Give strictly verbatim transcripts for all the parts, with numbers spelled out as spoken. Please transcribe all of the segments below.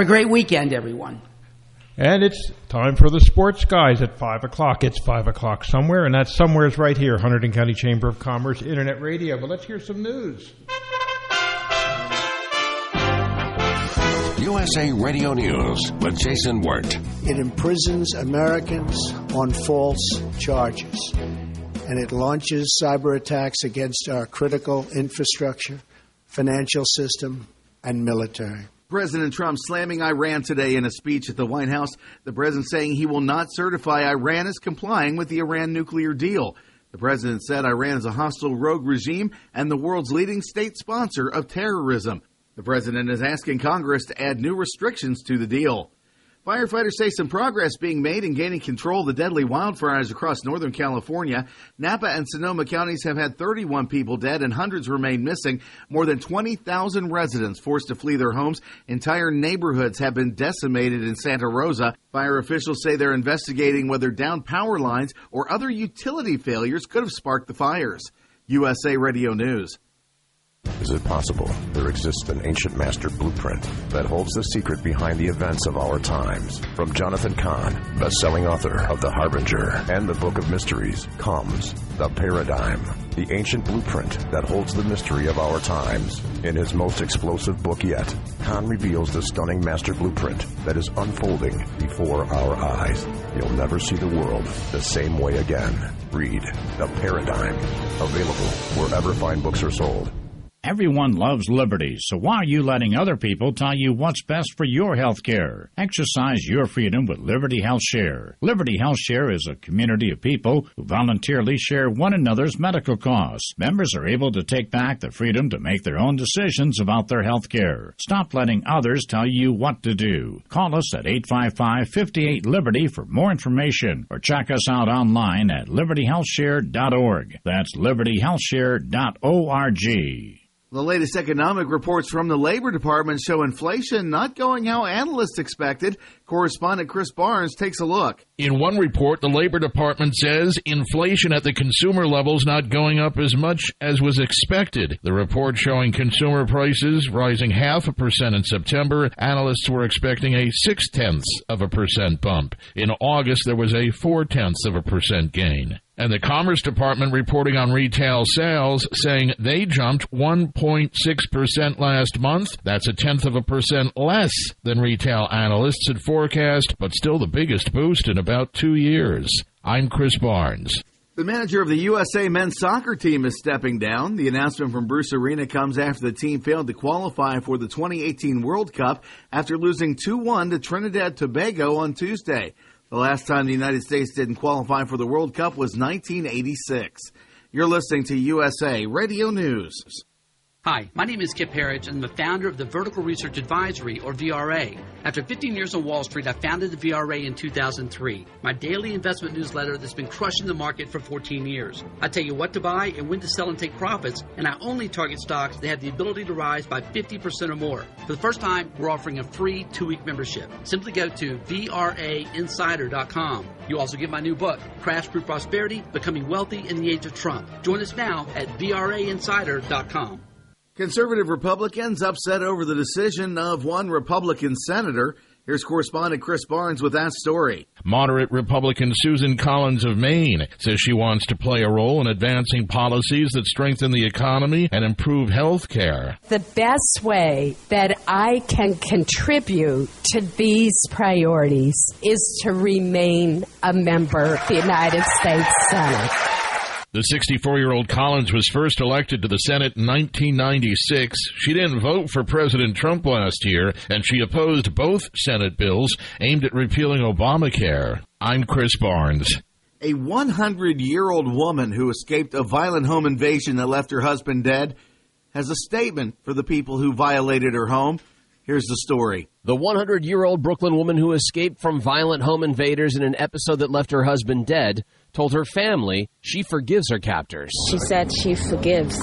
Have a great weekend, everyone. And it's time for the Sports Guys at five o'clock. It's five o'clock somewhere, and that somewhere is right here, Hunterdon County Chamber of Commerce Internet Radio. But let's hear some news. U S A Radio News with Jason Wirt. It imprisons Americans on false charges, and it launches cyber attacks against our critical infrastructure, financial system, and military. President Trump slamming Iran today in a speech at the White House. The president saying he will not certify Iran as complying with the Iran nuclear deal. The president said Iran is a hostile rogue regime and the world's leading state sponsor of terrorism. The president is asking Congress to add new restrictions to the deal. Firefighters say some progress being made in gaining control of the deadly wildfires across Northern California. Napa and Sonoma counties have had thirty-one people dead and hundreds remain missing. More than twenty thousand residents forced to flee their homes. Entire neighborhoods have been decimated in Santa Rosa. Fire officials say they're investigating whether downed power lines or other utility failures could have sparked the fires. U S A Radio News. Is it possible there exists an ancient master blueprint that holds the secret behind the events of our times? From Jonathan Cahn, best-selling author of The Harbinger and the Book of Mysteries, comes The Paradigm, the ancient blueprint that holds the mystery of our times. In his most explosive book yet, Cahn reveals the stunning master blueprint that is unfolding before our eyes. You'll never see the world the same way again. Read The Paradigm, available wherever fine books are sold. Everyone loves liberty, so why are you letting other people tell you what's best for your health care? Exercise your freedom with Liberty Health Share. Liberty Health Share is a community of people who voluntarily share one another's medical costs. Members are able to take back the freedom to make their own decisions about their health care. Stop letting others tell you what to do. Call us at eight five five, five eight, Liberty for more information, or check us out online at liberty health share dot org. That's liberty health share dot org. The latest economic reports from the Labor Department show inflation not going how analysts expected. Correspondent Chris Barnes takes a look. In one report, the Labor Department says inflation at the consumer level is not going up as much as was expected. The report showing consumer prices rising half a percent in September. Analysts were expecting a six-tenths of a percent bump. In August, there was a four-tenths of a percent gain. And the Commerce Department reporting on retail sales, saying they jumped one point six percent last month. That's a tenth of a percent less than retail analysts had forecast, but still the biggest boost in about two years. I'm Chris Barnes. The manager of the U S A men's soccer team is stepping down. The announcement from Bruce Arena comes after the team failed to qualify for the twenty eighteen World Cup after losing two one to Trinidad and Tobago on Tuesday. The last time the United States didn't qualify for the World Cup was nineteen eighty-six. You're listening to U S A Radio News. Hi, my name is Kip Harridge, and I'm the founder of the Vertical Research Advisory, or V R A. After fifteen years on Wall Street, I founded the V R A in two thousand three, my daily investment newsletter that's been crushing the market for fourteen years. I tell you what to buy and when to sell and take profits, and I only target stocks that have the ability to rise by fifty percent or more. For the first time, we're offering a free two-week membership. Simply go to V R A insider dot com. You also get my new book, Crash Proof Prosperity, Becoming Wealthy in the Age of Trump. Join us now at V R A insider dot com. Conservative Republicans upset over the decision of one Republican senator. Here's correspondent Chris Barnes with that story. Moderate Republican Susan Collins of Maine says she wants to play a role in advancing policies that strengthen the economy and improve health care. The best way that I can contribute to these priorities is to remain a member of the United States Senate. The sixty-four-year-old Collins was first elected to the Senate in nineteen ninety-six. She didn't vote for President Trump last year, and she opposed both Senate bills aimed at repealing Obamacare. I'm Chris Barnes. A one hundred year old woman who escaped a violent home invasion that left her husband dead has a statement for the people who violated her home. Here's the story. The one hundred year old Brooklyn woman who escaped from violent home invaders in an episode that left her husband dead told her family she forgives her captors. She said she forgives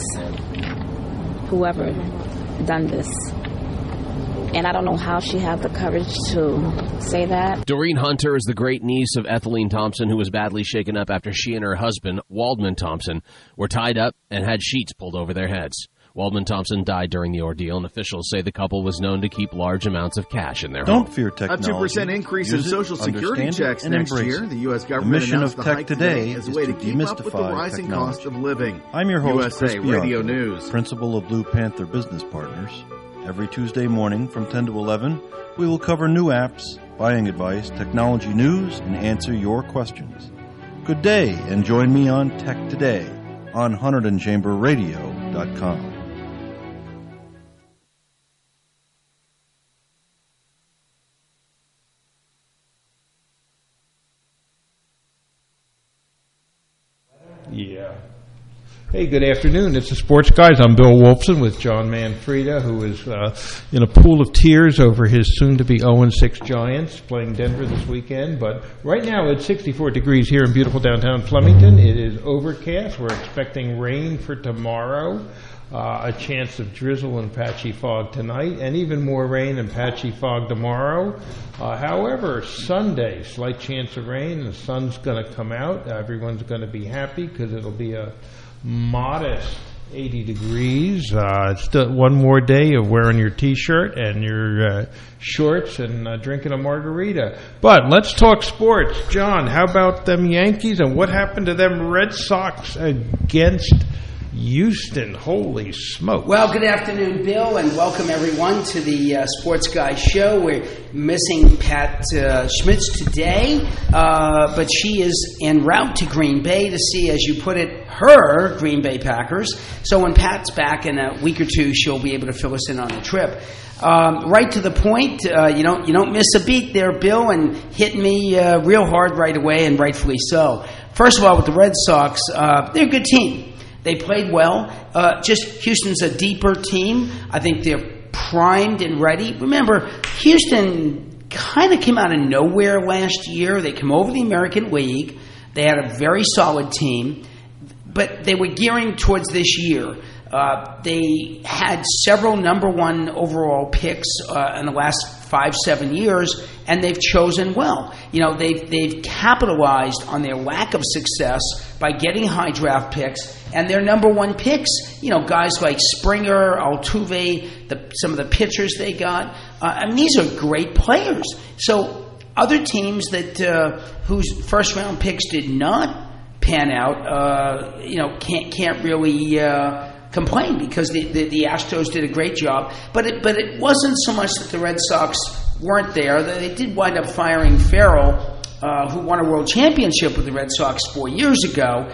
whoever done this. And I don't know how she had the courage to say that. Doreen Hunter is the great niece of Ethelene Thompson, who was badly shaken up after she and her husband, Waldman Thompson, were tied up and had sheets pulled over their heads. Waldman Thompson died during the ordeal, and officials say the couple was known to keep large amounts of cash in their Don't home. fear technology. A two percent increase in Use it, Social Security understand checks it, and next embrace year. it. The U S The government mission announced of the Tech hike Today as is a way to to keep up with the demystify rising technology. cost of living. I'm your host, U S A Chris Radio Bianchi, News. principal of Blue Panther Business Partners. Every Tuesday morning from ten to eleven, we will cover new apps, buying advice, technology news, and answer your questions. Good day, and join me on Tech Today on Hunterdon Chamber Radio dot com. Yeah. Hey, good afternoon. It's the Sports Guys. I'm Bill Wolfson with John Manfreda, who is uh, in a pool of tears over his soon-to-be oh and six Giants playing Denver this weekend. But right now it's sixty-four degrees here in beautiful downtown Flemington. It is overcast. We're expecting rain for tomorrow, uh, a chance of drizzle and patchy fog tonight, and even more rain and patchy fog tomorrow. Uh, however, Sunday, slight chance of rain. The sun's going to come out. Everyone's going to be happy because it'll be a modest eighty degrees. Uh, it's still one more day of wearing your T-shirt and your uh, shorts and uh, drinking a margarita. But let's talk sports. John, how about them Yankees and what happened to them Red Sox against Houston? Holy smoke. Well, good afternoon, Bill, and welcome everyone to the uh, Sports Guy Show. We're missing Pat uh, Schmitz today, uh, but she is en route to Green Bay to see, as you put it, her Green Bay Packers. So when Pat's back in a week or two, she'll be able to fill us in on the trip. Um, right to the point, uh, you don't you don't miss a beat there, Bill, and hit me uh, real hard right away, and rightfully so. First of all, with the Red Sox, uh, they're a good team. They played well. Uh, just Houston's a deeper team. I think they're primed and ready. Remember, Houston kind of came out of nowhere last year. They came over the American League. They had a very solid team, but they were gearing towards this year. Uh, they had several number one overall picks uh, in the last five, seven years, and they've chosen well. You know, they've they've capitalized on their lack of success by getting high draft picks, and their number one picks, you know, guys like Springer, Altuve, the, some of the pitchers they got. Uh, I mean, these are great players. So other teams that uh, whose first round picks did not pan out, uh, you know, can't can't really Uh, complain because the, the, the Astros did a great job. But it, but it wasn't so much that the Red Sox weren't there. They did wind up firing Farrell, uh, who won a world championship with the Red Sox four years ago,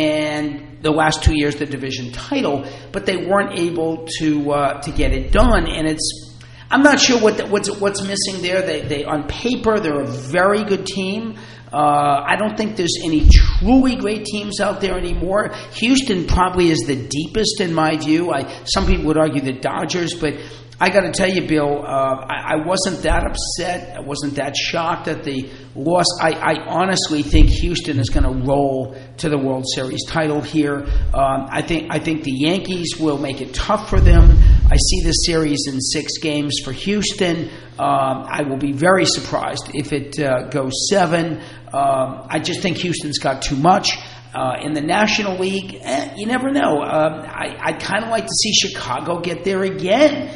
and the last two years the division title. But they weren't able to uh, to get it done. And it's I'm not sure what the, what's what's missing there. They they on paper they're a very good team. Uh, I don't think there's any truly great teams out there anymore. Houston probably is the deepest in my view. I, some people would argue the Dodgers, but I got to tell you, Bill, uh, I, I wasn't that upset. I wasn't that shocked at the loss. I, I honestly think Houston is going to roll to the World Series title here. Um, I think I think the Yankees will make it tough for them. I see the series in six games for Houston. Um, I will be very surprised if it uh, goes seven. Um, I just think Houston's got too much. Uh, in the National League, eh, you never know. Um, I, I'd kind of like to see Chicago get there again.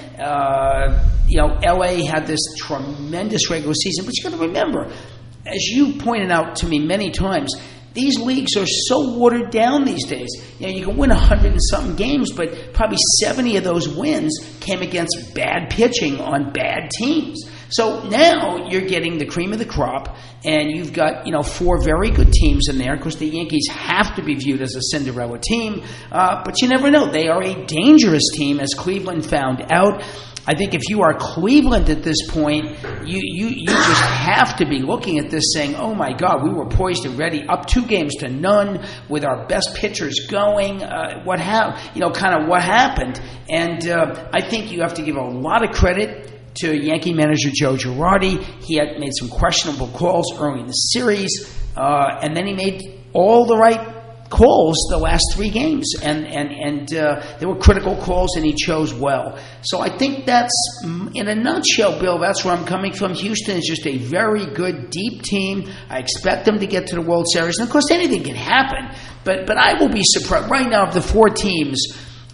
Uh, you know, L A had this tremendous regular season, but you got to remember, as you pointed out to me many times, these leagues are so watered down these days. You know, you can win a hundred and something games, but probably seventy of those wins came against bad pitching on bad teams. So now you're getting the cream of the crop, and you've got, you know, four very good teams in there. Of course, the Yankees have to be viewed as a Cinderella team, uh, but you never know. They are a dangerous team, as Cleveland found out. I think if you are Cleveland at this point, you, you, you just have to be looking at this saying, oh my God, we were poised and ready, up two games to none with our best pitchers going. Uh, what ha- you know, kind of what happened? And uh, I think you have to give a lot of credit to Yankee manager Joe Girardi. He had made some questionable calls early in the series, uh, and then he made all the right calls the last three games, and and and uh, there were critical calls, and he chose well. So I think that's, in a nutshell, Bill, that's where I'm coming from. Houston is just a very good, deep team. I expect them to get to the World Series, and of course anything can happen, but but I will be surprised. Right now, of the four teams,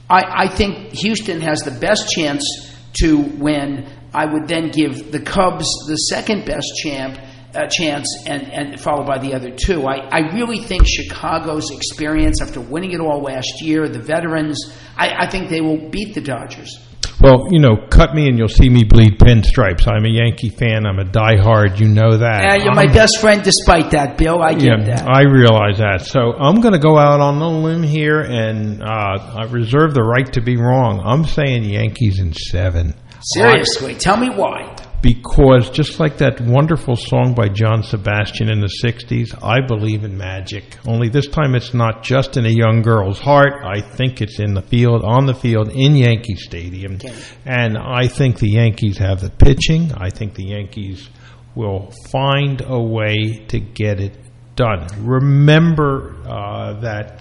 I, I think Houston has the best chance to win. I would then give the Cubs the second best champ, uh, chance, and, and followed by the other two. I, I really think Chicago's experience after winning it all last year, the veterans, I, I think they will beat the Dodgers. Well, you know, cut me and you'll see me bleed pinstripes. I'm a Yankee fan. I'm a diehard. You know that. Yeah, you're my best friend despite that, Bill. I get yeah, that. I realize that. So I'm going to go out on a limb here, and uh, I reserve the right to be wrong. I'm saying Yankees in seven. Seriously, I, tell me why. Because just like that wonderful song by John Sebastian in the sixties, I believe in magic. Only this time it's not just in a young girl's heart. I think it's in the field, on the field, in Yankee Stadium. Okay. And I think the Yankees have the pitching. I think the Yankees will find a way to get it done. Remember uh, that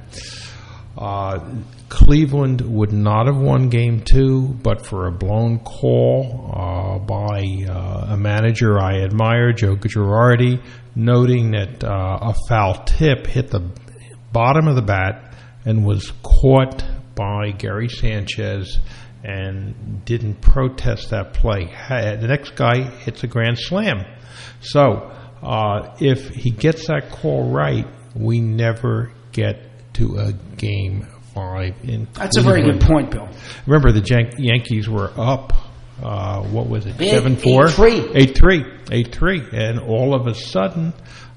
uh, Cleveland would not have won Game Two, but for a blown call uh, by uh, a manager I admire, Joe Girardi, noting that uh, a foul tip hit the bottom of the bat and was caught by Gary Sanchez and didn't protest that play. The next guy hits a grand slam. So uh, if he gets that call right, we never get to a game five in That's a very good point, Bill. Remember, the Yan- Yankees were up, uh, what was it, Big, seven four? eight three. eight three. eight three. And all of a sudden,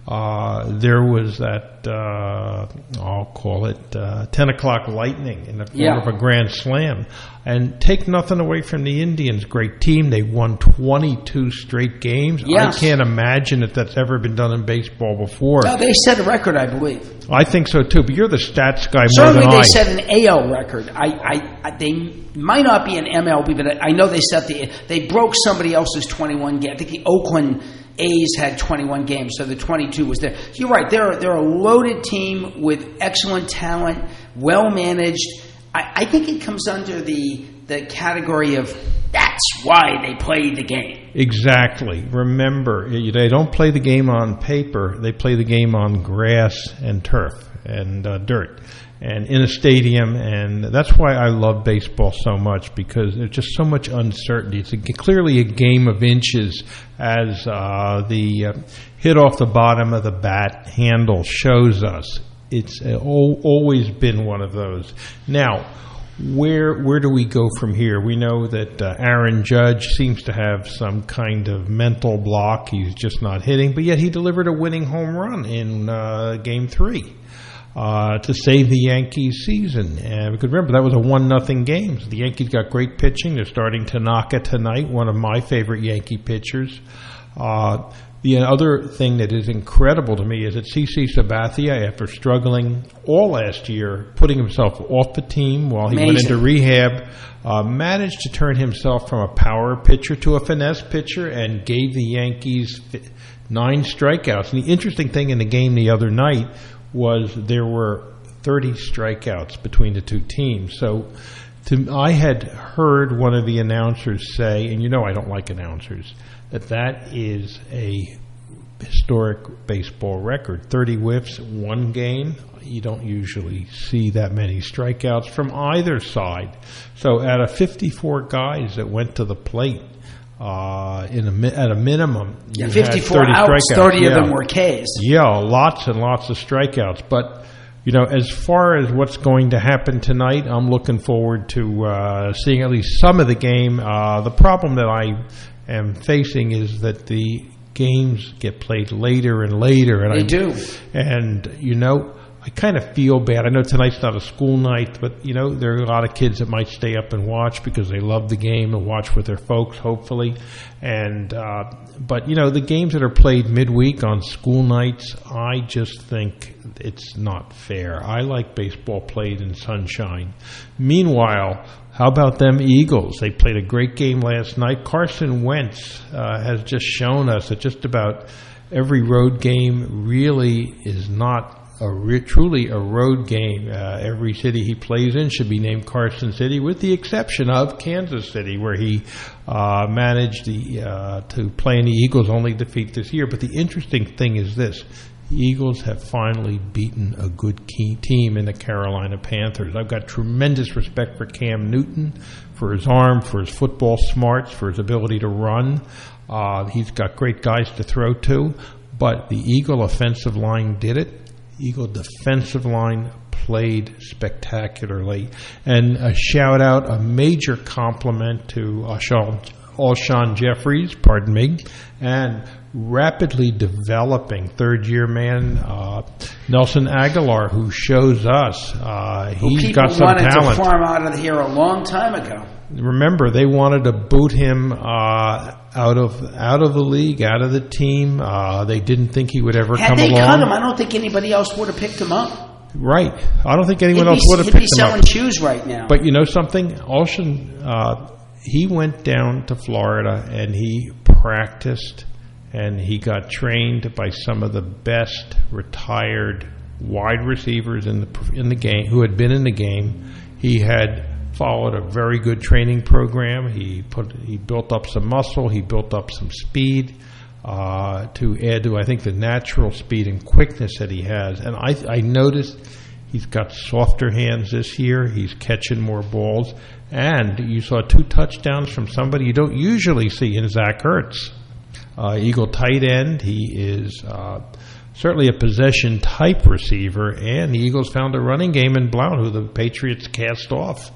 uh, there was that, uh, I'll call it, uh, ten o'clock lightning in the form yeah. of a grand slam. And take nothing away from the Indians. Great team. They won twenty-two straight games. Yes. I can't imagine that that's ever been done in baseball before. No, they set a record, I believe. I think so, too. But you're the stats guy more Certainly than I. Certainly they set an A L record. I, I, I, they might not be an M L B, but I know they set the... They broke somebody else's twenty-one game. I think the Oakland A's had twenty-one games, so the twenty-two was there. So you're right. They're, they're a loaded team with excellent talent, well-managed. I, I think it comes under the the category of that's why they play the game. Exactly. Remember, they don't play the game on paper. They play the game on grass and turf and uh, dirt and in a stadium. And that's why I love baseball so much, because there's just so much uncertainty. It's a, clearly a game of inches, as uh, the uh, hit off the bottom of the bat handle shows us. It's uh, always been one of those. Now, Where where do we go from here? We know that uh, Aaron Judge seems to have some kind of mental block. He's just not hitting, but yet he delivered a winning home run in uh, Game Three uh, to save the Yankees' season. And because remember, that was a one nothing game. So the Yankees got great pitching. They're starting Tanaka tonight, one of my favorite Yankee pitchers. Uh, The other thing that is incredible to me is that C C Sabathia, after struggling all last year, putting himself off the team while he Amazing. went into rehab, uh, managed to turn himself from a power pitcher to a finesse pitcher and gave the Yankees nine strikeouts. And the interesting thing in the game the other night was there were thirty strikeouts between the two teams. So to, I had heard one of the announcers say, and you know I don't like announcers, that that is a historic baseball record. thirty whiffs, one game. You don't usually see that many strikeouts from either side. So out of fifty-four guys that went to the plate, uh, in a, at a minimum, yeah, you fifty-four had thirty outs, strikeouts. thirty yeah. of them were Ks. Yeah, lots and lots of strikeouts. But you know, as far as what's going to happen tonight, I'm looking forward to uh, seeing at least some of the game. Uh, the problem that I am facing is that the games get played later and later. And they I, do. And, you know, I kind of feel bad. I know tonight's not a school night, but, you know, there are a lot of kids that might stay up and watch because they love the game and watch with their folks, hopefully. And uh, but, you know, the games that are played midweek on school nights, I just think it's not fair. I like baseball played in sunshine. Meanwhile, how about them Eagles? They played a great game last night. Carson Wentz uh, has just shown us that just about every road game really is not a re- truly a road game. Uh, every city he plays in should be named Carson City, with the exception of Kansas City, where he uh, managed the, uh, to play in the Eagles' only defeat this year. But the interesting thing is this. Eagles have finally beaten a good key team in the Carolina Panthers. I've got tremendous respect for Cam Newton, for his arm, for his football smarts, for his ability to run. Uh, he's got great guys to throw to, but the Eagle offensive line did it. Eagle defensive line played spectacularly. And a shout out, a major compliment to Alshon, Alshon Jeffries, pardon me, and rapidly developing third-year man uh, Nelson Aguilar, who shows us uh, he's got some talent. People wanted to farm out of here a long time ago. Remember, they wanted to boot him uh, out of out of the league, out of the team. Uh, they didn't think he would ever Had come they along. cut him, I don't think anybody else would have picked him up. Right. I don't think anyone he'd else be, would have he'd picked be him up. selling shoes right now. But you know something? Alshon, uh, he went down to Florida and he practiced and he got trained by some of the best retired wide receivers in the in the game who had been in the game. He had followed a very good training program. He put he built up some muscle. He built up some speed uh, to add to, I think, the natural speed and quickness that he has. And I, I noticed he's got softer hands this year. He's catching more balls. And you saw two touchdowns from somebody you don't usually see in Zach Ertz. Uh, Eagle tight end. He is uh, certainly a possession-type receiver. And the Eagles found a running game in Blount, who the Patriots cast off.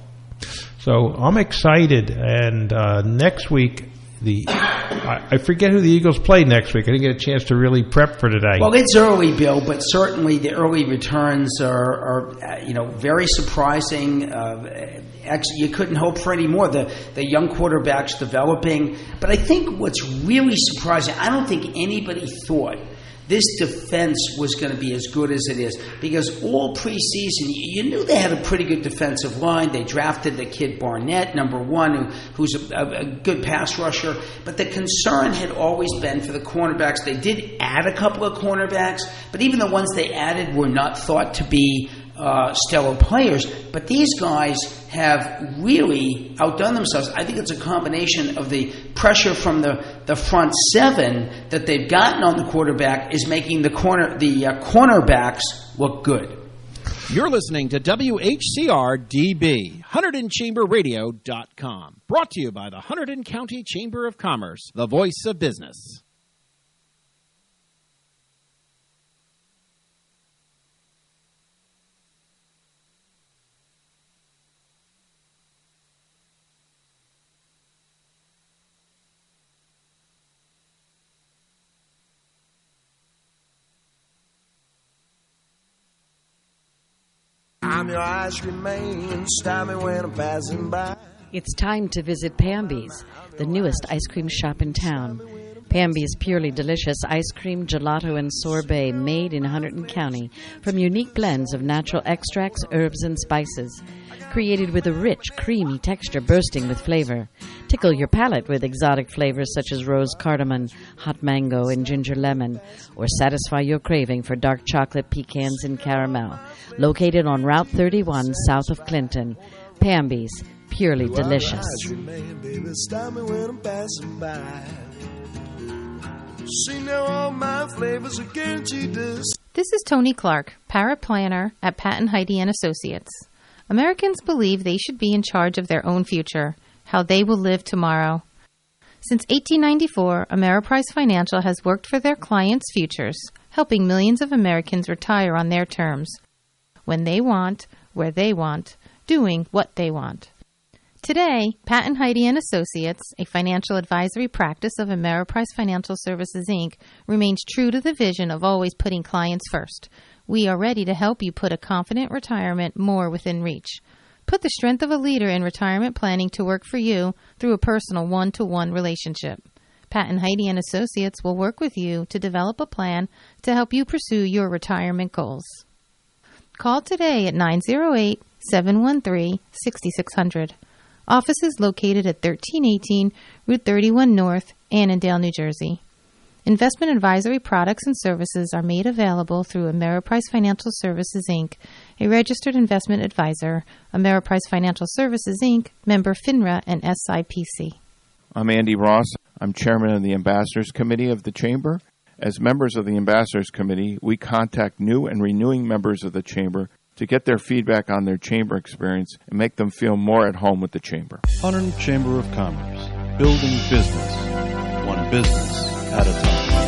So I'm excited, and uh, next week, the I, I forget who the Eagles play next week. I didn't get a chance to really prep for today. Well, it's early, Bill, but certainly the early returns are, are uh, you know, very surprising. Uh, actually, you couldn't hope for any more. The the young quarterbacks developing, but I think what's really surprising, I don't think anybody thought this defense was going to be as good as it is, because all preseason you knew they had a pretty good defensive line. They drafted the kid Barnett, number one, who, who's a, a good pass rusher. But the concern had always been for the cornerbacks. They did add a couple of cornerbacks, but even the ones they added were not thought to be uh, stellar players. But these guys have really outdone themselves. I think it's a combination of the pressure from the, the front seven that they've gotten on the quarterback is making the corner the uh, cornerbacks look good. You're listening to W H C R D B, Hunterdon Chamber Radio dot com. Brought to you by the Hunterdon County Chamber of Commerce, the voice of business. I'm your ice cream man, stop me when I'm passing by. It's time to visit Pamby's, the newest ice cream shop in town. Pamby's purely delicious ice cream, gelato, and sorbet made in Hunterdon County from unique blends of natural extracts, herbs, and spices. Created with a rich, creamy texture bursting with flavor. Tickle your palate with exotic flavors such as rose cardamom, hot mango, and ginger lemon. Or satisfy your craving for dark chocolate, pecans, and caramel. Located on Route thirty-one south of Clinton. Pamby's, purely delicious. This is Tony Clark, paraplanner at Patton Heidi and Associates. Americans believe they should be in charge of their own future, how they will live tomorrow. Since eighteen ninety-four, Ameriprise Financial has worked for their clients' futures, helping millions of Americans retire on their terms, when they want, where they want, doing what they want. Today, Patton Heidi and Associates, a financial advisory practice of Ameriprise Financial Services, Incorporated, remains true to the vision of always putting clients first. We are ready to help you put a confident retirement more within reach. Put the strength of a leader in retirement planning to work for you through a personal one-to-one relationship. Patton Heidi and Associates will work with you to develop a plan to help you pursue your retirement goals. Call today at nine oh eight, seven one three, six six zero zero. Office is located at thirteen eighteen Route thirty-one North, Annandale, New Jersey. Investment advisory products and services are made available through Ameriprise Financial Services, Incorporated, a registered investment advisor, Ameriprise Financial Services, Incorporated, member FINRA and S I P C. I'm Andy Ross. I'm chairman of the Ambassadors Committee of the Chamber, As members of the Ambassadors Committee, we contact new and renewing members of the Chamber to get their feedback on their Chamber experience and make them feel more at home with the Chamber. Hunterdon Chamber of Commerce, building business, one business at a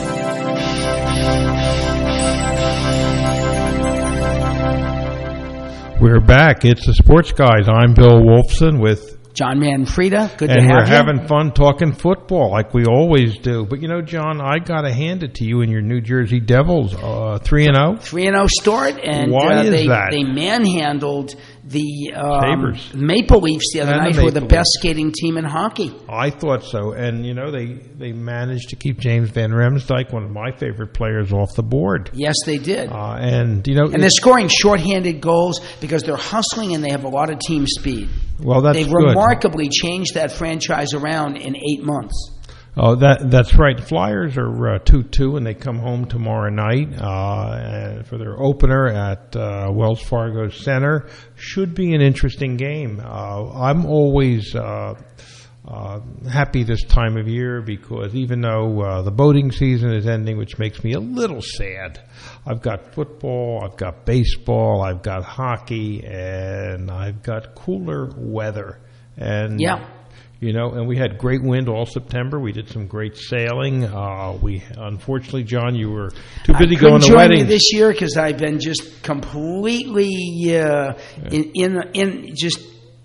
time. We're back. It's the Sports Guys. I'm Bill Wolfson with John Manfreda. Good to and have you. And we're having fun talking football like we always do. But, you know, John, I got to hand it to you and your New Jersey Devils, uh, three and oh. three and oh start. And Why uh, is they, that? they manhandled the um, Sabres. Maple Leafs the other And night, the who were the Maple best Leafs. skating team in hockey. I thought so. And, you know, they, they managed to keep James Van Riemsdyk, one of my favorite players, off the board. Yes, they did. Uh, and, you know. And they're scoring shorthanded goals because they're hustling and they have a lot of team speed. Well, that's They've good. remarkably changed that franchise around in eight months. Oh, that that's right. Flyers are uh, two two, and they come home tomorrow night uh, for their opener at uh, Wells Fargo Center. Should be an interesting game. Uh, I'm always uh, uh, happy this time of year because even though uh, the boating season is ending, which makes me a little sad, I've got football, I've got baseball, I've got hockey, and I've got cooler weather. And yeah. You know, and we had great wind all September. We did some great sailing. Uh, we, unfortunately, John, you were too busy I going to join weddings you this year because I've been just completely uh, yeah. in, in in just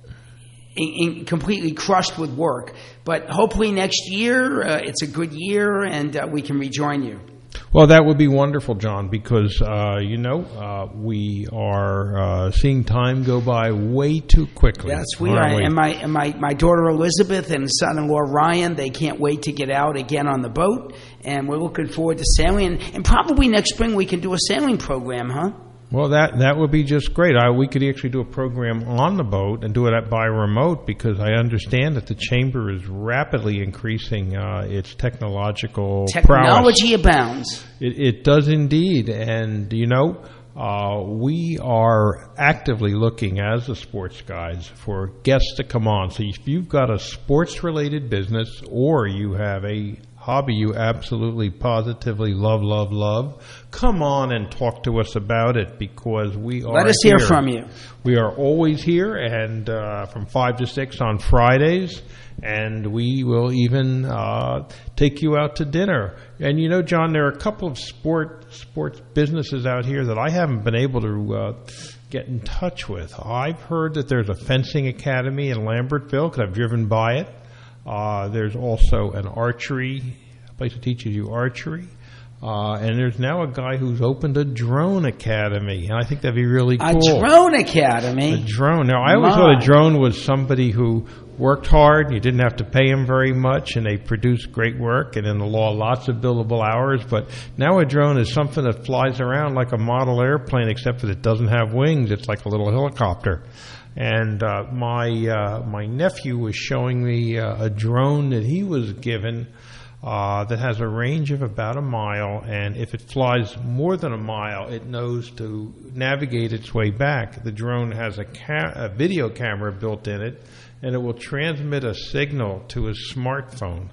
in, in completely crushed with work. But hopefully next year uh, it's a good year and uh, we can rejoin you. Well, that would be wonderful, John, because, uh, you know, uh, we are uh, seeing time go by way too quickly. Yes, we are. we? And, my, and my, my daughter Elizabeth and son-in-law Ryan, they can't wait to get out again on the boat. And we're looking forward to sailing. And, and probably next spring we can do a sailing program, huh? Well, that that would be just great. I, we could actually do a program on the boat and do it by remote because I understand that the Chamber is rapidly increasing uh, its technological Technology prowess. abounds. It, it does indeed. And, you know, uh, we are actively looking as the Sports Guys for guests to come on. So if you've got a sports-related business or you have a hobby you absolutely positively love, love, love, come on and talk to us about it because we are Let us here. hear from you. We are always here and uh, from five to six on Fridays, and we will even uh, take you out to dinner. And, you know, John, there are a couple of sport sports businesses out here that I haven't been able to uh, get in touch with. I've heard that there's a fencing academy in Lambertville because I've driven by it. Uh, there's also an archery, a place that teaches you archery. Uh, and there's now a guy who's opened a drone academy. And I think that'd be really cool. A drone academy? A drone. Now, I always My. thought a drone was somebody who worked hard, and you didn't have to pay him very much, and they produced great work, and in the law, lots of billable hours. But now a drone is something that flies around like a model airplane, except that it doesn't have wings. It's like a little helicopter. And uh, my uh, my nephew was showing me uh, a drone that he was given uh, that has a range of about a mile, and if it flies more than a mile, it knows to navigate its way back. The drone has a, ca- a video camera built in it, and it will transmit a signal to his smartphone.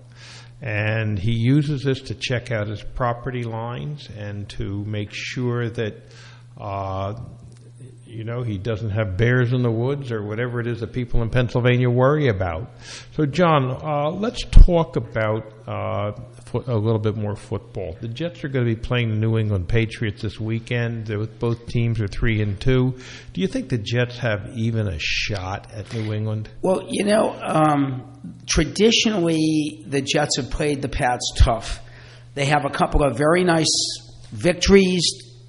And he uses this to check out his property lines and to make sure that uh, You know, he doesn't have bears in the woods or whatever it is that people in Pennsylvania worry about. So, John, uh, let's talk about uh, foot, a little bit more football. The Jets are going to be playing the New England Patriots this weekend. They're, both teams are three and two. Do you think the Jets have even a shot at New England? Well, you know, um, traditionally the Jets have played the Pats tough. They have a couple of very nice victories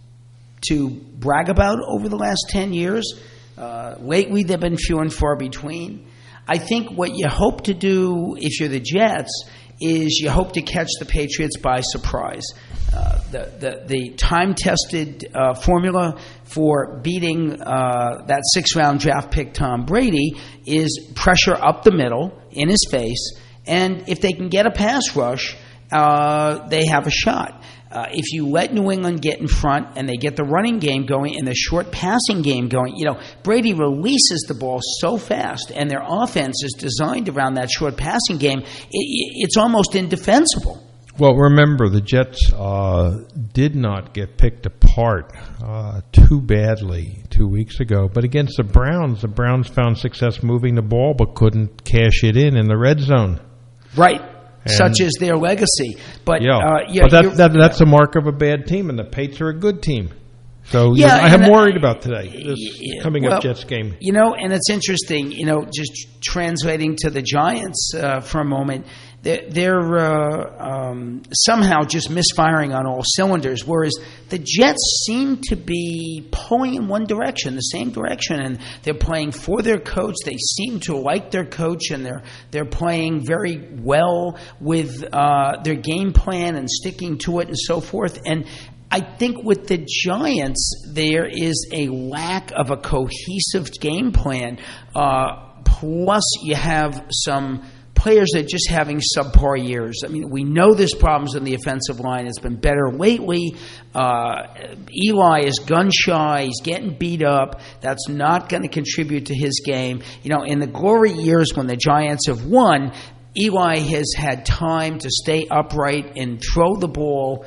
to brag about over the last ten years. Uh, lately, they've been few and far between. I think what you hope to do if you're the Jets is you hope to catch the Patriots by surprise. Uh, the, the, the time-tested uh, formula for beating uh, that six-round draft pick Tom Brady is pressure up the middle in his face, and if they can get a pass rush, uh, they have a shot. Uh, if you let New England get in front and they get the running game going and the short passing game going, you know, Brady releases the ball so fast and their offense is designed around that short passing game, it, it's almost indefensible. Well, remember, the Jets uh, did not get picked apart uh, too badly two weeks ago. But against the Browns, the Browns found success moving the ball but couldn't cash it in in the red zone. Right. And Such is their legacy. But, yeah, uh, yeah but that, that, that's a mark of a bad team, and the Pates are a good team. So yeah, you know, I am and, worried about today, this coming well, up Jets game. You know, and it's interesting, you know, just translating to the Giants uh, for a moment, they're, they're uh, um, somehow just misfiring on all cylinders, whereas the Jets seem to be pulling in one direction, the same direction, and they're playing for their coach. They seem to like their coach, and they're they're playing very well with uh, their game plan and sticking to it and so forth. And I think with the Giants, there is a lack of a cohesive game plan. Uh, plus, you have some players that are just having subpar years. I mean, we know there's problems in the offensive line. It's been better lately. Uh, Eli is gun shy. He's getting beat up. That's not going to contribute to his game. You know, in the glory years when the Giants have won, Eli has had time to stay upright and throw the ball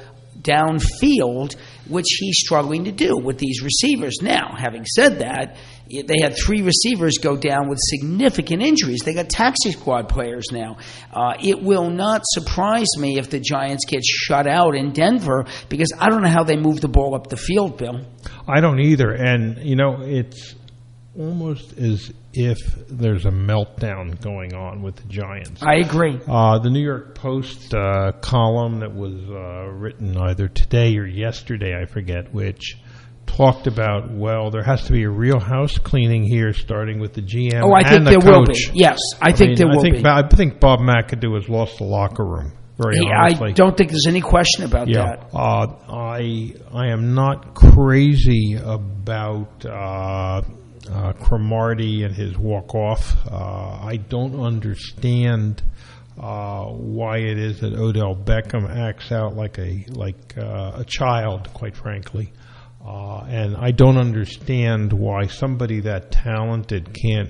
downfield, which he's struggling to do with these receivers. Now, having said that, they had three receivers go down with significant injuries. They got taxi squad players now. Uh, it will not surprise me if the Giants get shut out in Denver, because I don't know how they move the ball up the field, Bill. I don't either. And, you know, it's almost as if there's a meltdown going on with the Giants. I agree. Uh, the New York Post uh, column that was uh, written either today or yesterday, I forget which, talked about, well, there has to be a real house cleaning here, starting with the G M oh, I and think the there coach. Will be. Yes, I, I think mean, there will I think, be. I think Bob McAdoo has lost the locker room. Very he, honestly. I don't think there's any question about yeah. that. Uh, I I am not crazy about uh, uh, Cromartie and his walk-off. Uh, I don't understand uh, why it is that Odell Beckham acts out like a like uh, a child, quite frankly. Uh, and I don't understand why somebody that talented can't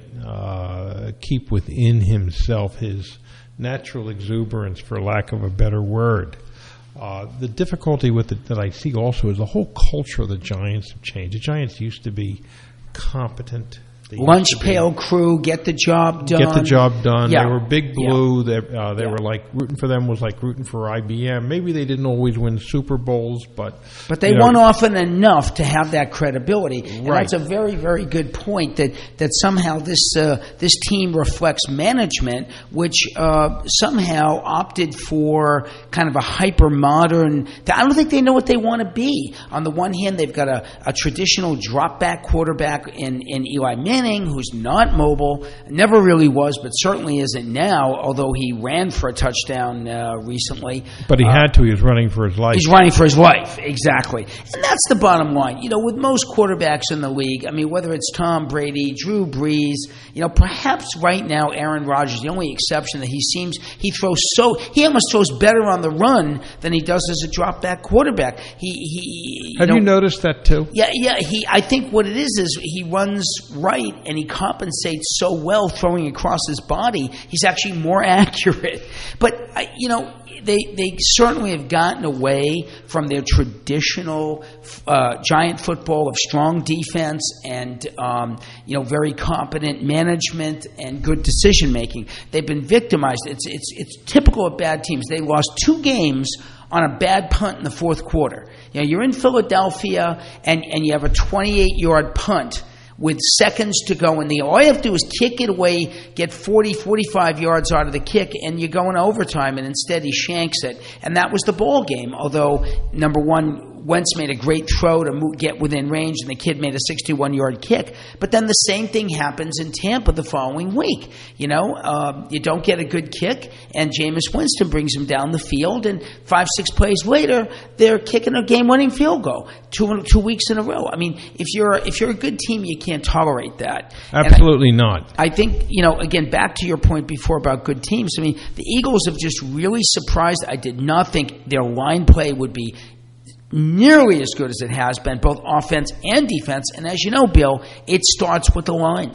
uh, keep within himself his natural exuberance, for lack of a better word. Uh, the difficulty with it that I see also is the whole culture of the Giants have changed. The Giants used to be competent. Lunch pail crew, get the job done. Get the job done. Yeah. They were big blue. Yeah. They, uh, they yeah. were like, rooting for them was like rooting for I B M. Maybe they didn't always win Super Bowls, but... But they you know, won often enough to have that credibility. And right. that's a very, very good point, that, that somehow this uh, this team reflects management, which uh, somehow opted for kind of a hyper-modern... I don't think they know what they want to be. On the one hand, they've got a, a traditional drop-back quarterback in, in Eli Manning, who's not mobile, never really was, but certainly isn't now, although he ran for a touchdown uh, recently. But he uh, had to. He was running for his life. He's running for his life, exactly. And that's the bottom line. You know, with most quarterbacks in the league, I mean, whether it's Tom Brady, Drew Brees, you know, perhaps right now Aaron Rodgers, the only exception that he seems, he throws so, he almost throws better on the run than he does as a drop-back quarterback. He, he, you Have know, you noticed that too? Yeah, yeah. He, I think what it is is he runs right, and he compensates so well throwing across his body. He's actually more accurate. But, uh, you know, they they certainly have gotten away from their traditional uh, Giant football of strong defense and, um, you know, very competent management and good decision-making. They've been victimized. It's, it's, it's typical of bad teams. They lost two games on a bad punt in the fourth quarter. You know, you're in Philadelphia, and, and you have a twenty-eight yard punt with seconds to go in the, all you have to do is kick it away, get forty, forty-five yards out of the kick, and you go in overtime, and instead he shanks it. And that was the ball game, although, number one, Wentz made a great throw to move, get within range, and the kid made a sixty-one yard kick. But then the same thing happens in Tampa the following week. You know, uh, you don't get a good kick, and Jameis Winston brings him down the field, and five, six plays later, they're kicking a game-winning field goal two two weeks in a row. I mean, if you're if you're a good team, you can't tolerate that. Absolutely I, not. I think, you know, again, back to your point before about good teams. I mean, the Eagles have just really surprised. I did not think their line play would be nearly as good as it has been, both offense and defense. And as you know, Bill, it starts with the lines.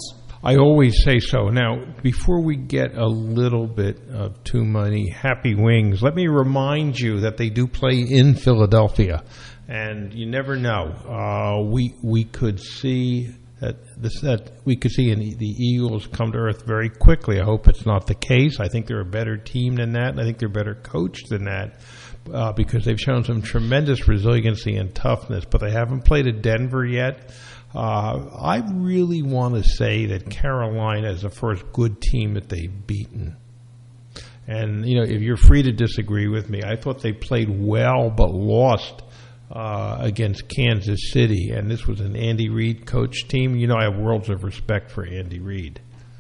I always say so. Now, before we get a little bit of too many happy wings, let me remind you that they do play in Philadelphia, and you never know. Uh, we we could see that this that we could see an, the Eagles come to earth very quickly. I hope it's not the case. I think they're a better team than that, and I think they're better coached than that. Uh, because they've shown some tremendous resiliency and toughness, but they haven't played at Denver yet. Uh, I really want to say that Carolina is the first good team that they've beaten. And, you know, if you're free to disagree with me, I thought they played well but lost uh, against Kansas City. And this was an Andy Reid coach team. You know, I have worlds of respect for Andy Reid.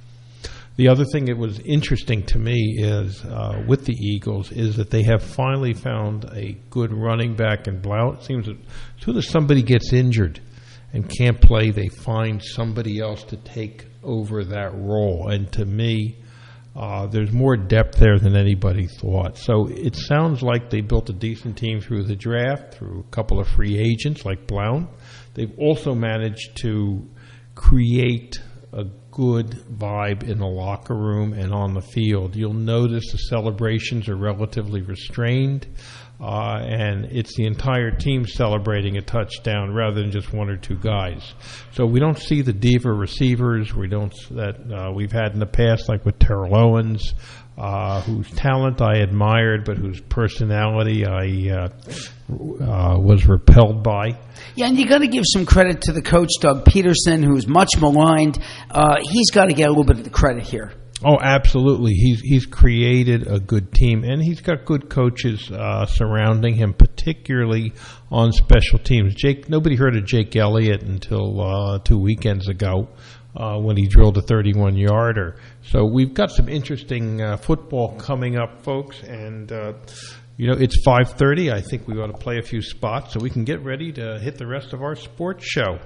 The other thing that was interesting to me is uh, with the Eagles is that they have finally found a good running back in Blount. It seems that as soon as somebody gets injured and can't play, they find somebody else to take over that role. And to me, uh, there's more depth there than anybody thought. So it sounds like they built a decent team through the draft, through a couple of free agents like Blount. They've also managed to create a good vibe in the locker room and on the field. You'll notice the celebrations are relatively restrained, uh, and it's the entire team celebrating a touchdown rather than just one or two guys. So we don't see the diva receivers we don't that uh, we've had in the past, like with Terrell Owens, uh, whose talent I admired, but whose personality I uh, uh, was repelled by. Yeah, and you got to give some credit to the coach, Doug Peterson, who's much maligned. Uh, he's got to get a little bit of the credit here. Oh, absolutely. He's he's created a good team, and he's got good coaches uh, surrounding him, particularly on special teams. Jake, nobody heard of Jake Elliott until uh, two weekends ago uh, when he drilled a thirty-one yarder. So we've got some interesting uh, football coming up, folks, and uh, you know, it's five thirty. I think we ought to play a few spots so we can get ready to hit the rest of our sports show.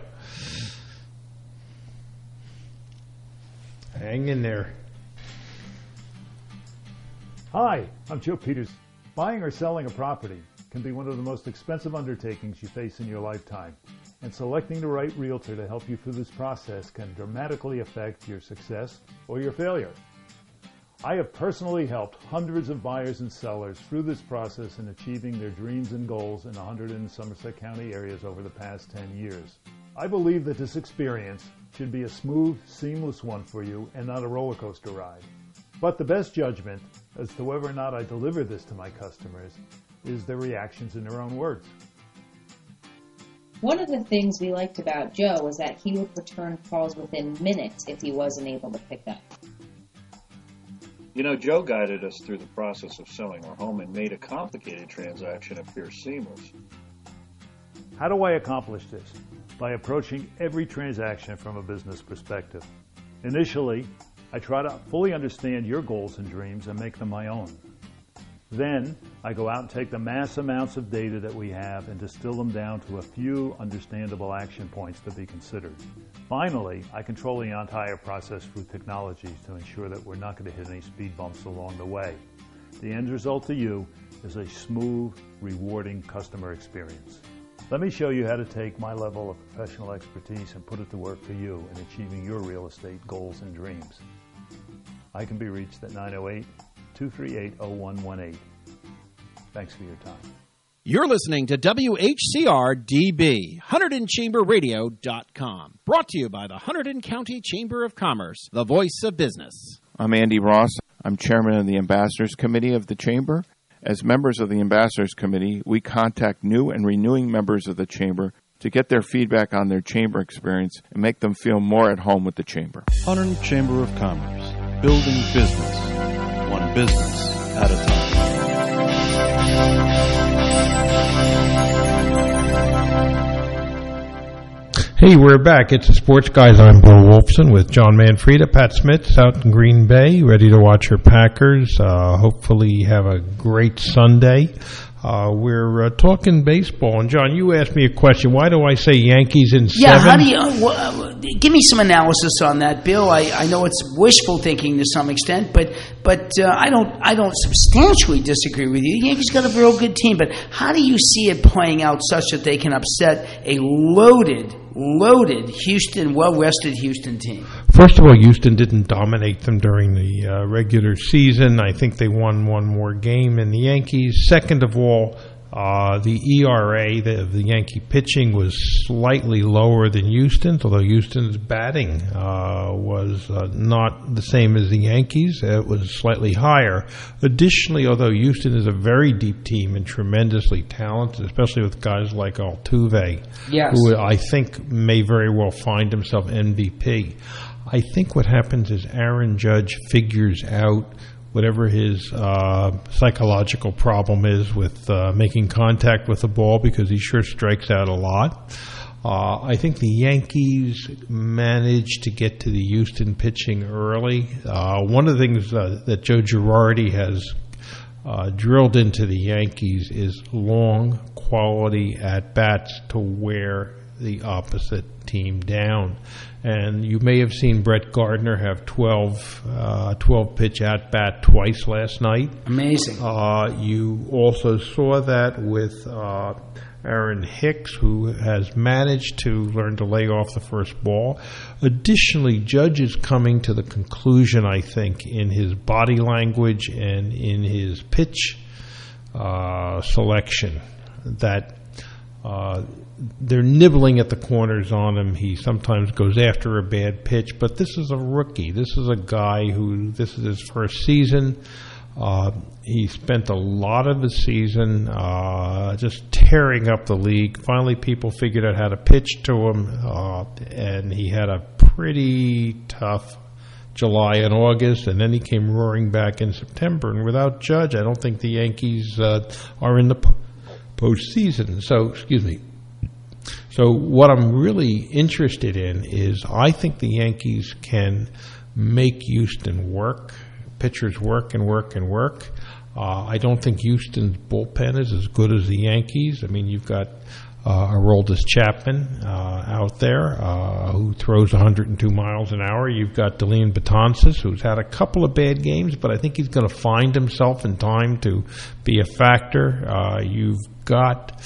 Hang in there. Hi, I'm Joe Peters. Buying or selling a property can be one of the most expensive undertakings you face in your lifetime, and selecting the right realtor to help you through this process can dramatically affect your success or your failure. I have personally helped hundreds of buyers and sellers through this process in achieving their dreams and goals in one hundred in Somerset County areas over the past ten years. I believe that this experience should be a smooth, seamless one for you and not a roller coaster ride. But the best judgment as to whether or not I deliver this to my customers is their reactions in their own words. One of the things we liked about Joe was that he would return calls within minutes if he wasn't able to pick up. You know, Joe guided us through the process of selling our home and made a complicated transaction appear seamless. How do I accomplish this? By approaching every transaction from a business perspective. Initially, I try to fully understand your goals and dreams and make them my own. Then, I go out and take the mass amounts of data that we have and distill them down to a few understandable action points to be considered. Finally, I control the entire process through technologies to ensure that we're not going to hit any speed bumps along the way. The end result to you is a smooth, rewarding customer experience. Let me show you how to take my level of professional expertise and put it to work for you in achieving your real estate goals and dreams. I can be reached at nine oh eight, two three eight, oh one one eight. Thanks for your time. You're listening to W H C R D B, Hunterdon Chamber Radio dot com. Brought to you by the Hunterdon County Chamber of Commerce, the voice of business. I'm Andy Ross. I'm chairman of the Ambassadors Committee of the Chamber. As members of the Ambassadors Committee, we contact new and renewing members of the Chamber to get their feedback on their Chamber experience and make them feel more at home with the Chamber. Hunterdon Chamber of Commerce, building business, one business at a time. Hey, we're back. It's the Sports Guys. I'm Bill Wolfson with John Manfreda. Pat Smith's out in Green Bay, ready to watch her Packers. Uh, hopefully have a great Sunday. Uh, we're uh, talking baseball. And, John, you asked me a question. Why do I say Yankees in yeah, seven? Yeah, how do you... Uh, uh, give me some analysis on that, Bill. I, I know it's wishful thinking to some extent, but but uh, I don't I don't substantially disagree with you. The Yankees got a real good team, but how do you see it playing out such that they can upset a loaded, loaded Houston, well-rested Houston team? first of all, Houston didn't dominate them during the uh, regular season. I think they won one more game than the Yankees. Second of all, Uh, the E R A the, of the Yankee pitching was slightly lower than Houston's, although Houston's batting uh, was uh, not the same as the Yankees. It was slightly higher. Additionally, although Houston is a very deep team and tremendously talented, especially with guys like Altuve, yes. who I think may very well find himself M V P. I think what happens is Aaron Judge figures out whatever his uh, psychological problem is with uh, making contact with the ball, because he sure strikes out a lot. Uh, I think the Yankees managed to get to the Houston pitching early. Uh, one of the things uh, that Joe Girardi has uh, drilled into the Yankees is long quality at-bats to wear the opposite team down. And you may have seen Brett Gardner have twelve, uh, twelve pitch at bat twice last night. Amazing. Uh, you also saw that with uh, Aaron Hicks, who has managed to learn to lay off the first ball. Additionally, Judge is coming to the conclusion, I think, in his body language and in his pitch uh, selection that uh, they're nibbling at the corners on him. He sometimes goes after a bad pitch, but this is a rookie. This is a guy who, this is his first season. Uh, he spent a lot of the season uh, just tearing up the league. Finally, people figured out how to pitch to him, uh, and he had a pretty tough July and August, and then he came roaring back in September. And without Judge, I don't think the Yankees uh, are in the po- postseason. So, excuse me. So what I'm really interested in is I think the Yankees can make Houston work, pitchers work and work and work. Uh, I don't think Houston's bullpen is as good as the Yankees. I mean, you've got uh, Aroldis Chapman uh, out there uh, who throws one hundred two miles an hour. You've got Delian Betances, who's had a couple of bad games, but I think he's going to find himself in time to be a factor. Uh, you've got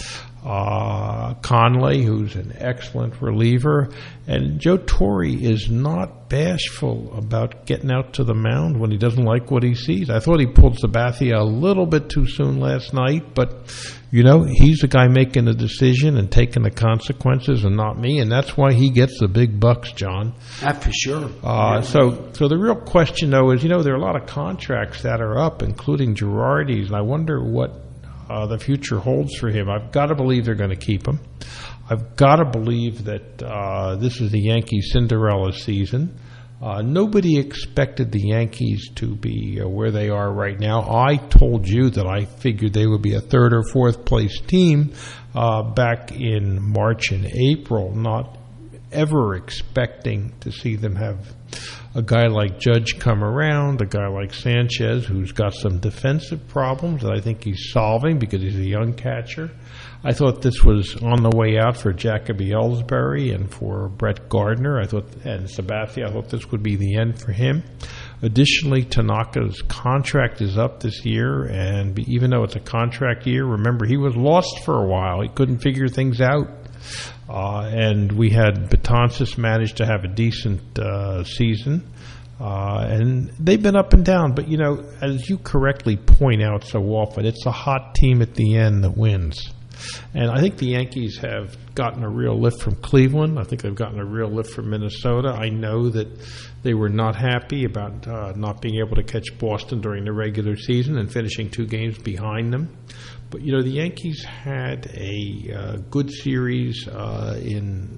Uh, Conley, who's an excellent reliever, and Joe Torre is not bashful about getting out to the mound when he doesn't like what he sees. I thought he pulled Sabathia a little bit too soon last night, but you know, he's the guy making the decision and taking the consequences, and not me, and that's why he gets the big bucks, John. That for sure. Uh, so, so the real question, though, is you know there are a lot of contracts that are up, including Girardi's, and I wonder what Uh, the future holds for him. I've got to believe they're going to keep him. I've got to believe that uh, this is the Yankees' Cinderella season. Uh, nobody expected the Yankees to be uh, where they are right now. I told you that I figured they would be a third or fourth place team uh, back in March and April, not ever expecting to see them have a guy like Judge come around, a guy like Sanchez, who's got some defensive problems that I think he's solving because he's a young catcher. I thought this was on the way out for Jacoby Ellsbury and for Brett Gardner. I thought, and Sabathia, I thought this would be the end for him. Additionally, Tanaka's contract is up this year, and even though it's a contract year, remember, he was lost for a while. He couldn't figure things out. Uh, and we had Betances manage to have a decent uh, season. Uh, and they've been up and down. But, you know, as you correctly point out so often, it's a hot team at the end that wins. And I think the Yankees have gotten a real lift from Cleveland. I think they've gotten a real lift from Minnesota. I know that they were not happy about uh, not being able to catch Boston during the regular season and finishing two games behind them. But, you know, the Yankees had a uh, good series uh, in